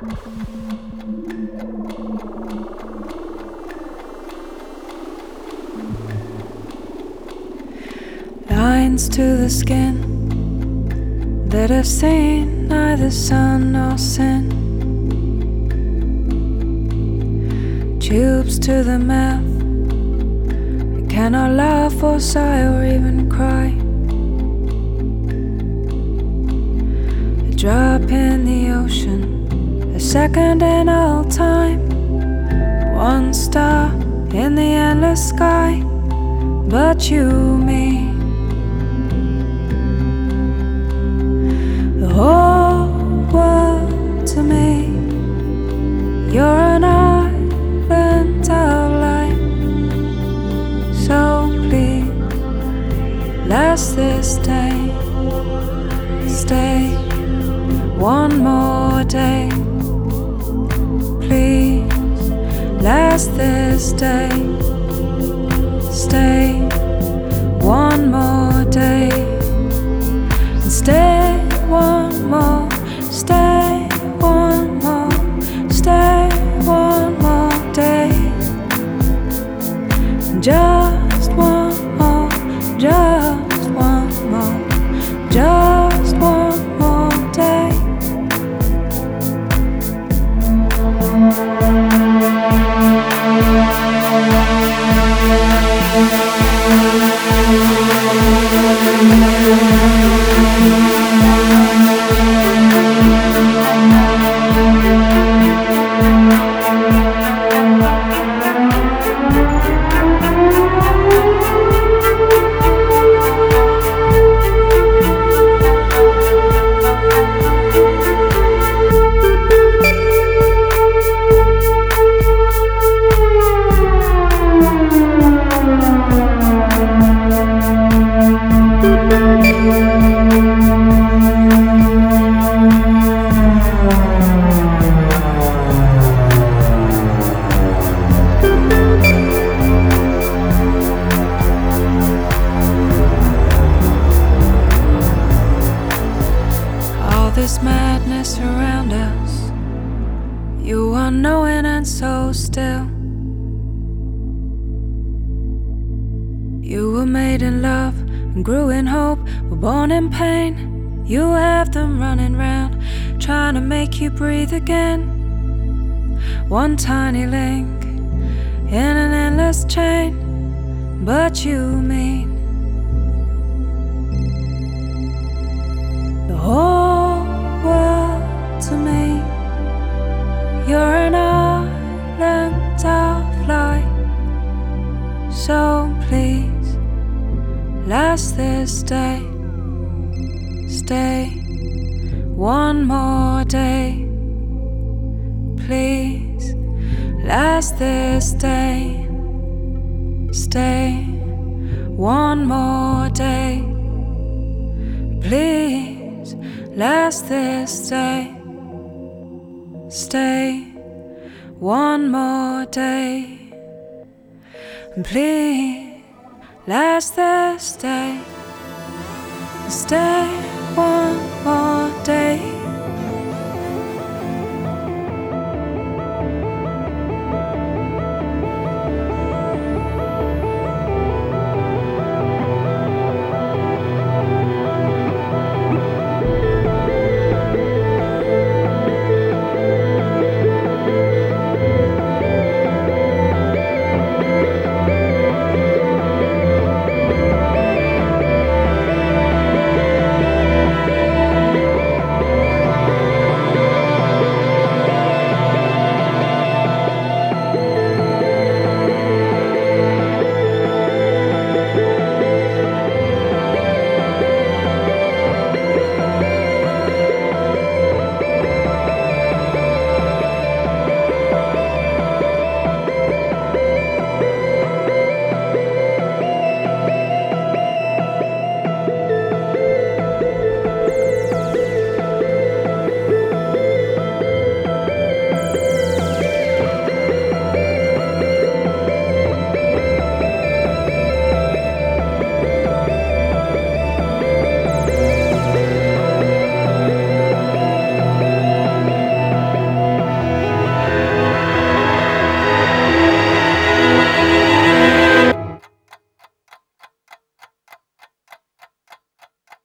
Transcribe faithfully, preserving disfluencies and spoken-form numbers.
Lines to the skin that have seen neither sun nor sin. Tubes to the mouth, you cannot laugh or sigh or even cry. A drop in the ocean, a second in all time. One star in the endless sky, but you, me. The whole world to me, you're an island of light. So please, last this day, stay one more day. Please, last this day, stay one more day. And stay one more, stay one more, stay one more day. Just one more, just one more, just one more day. This madness around us, you are knowing and so still. You were made in love and grew in hope, were born in pain. You have them running round, trying to make you breathe again. One tiny link in an endless chain, but you mean the whole world to me. You're an island of light. So please, last this day, stay one more day. Please, last this day, stay one more day. Please, last this day, stay one more day. Please, last this day, stay one more day.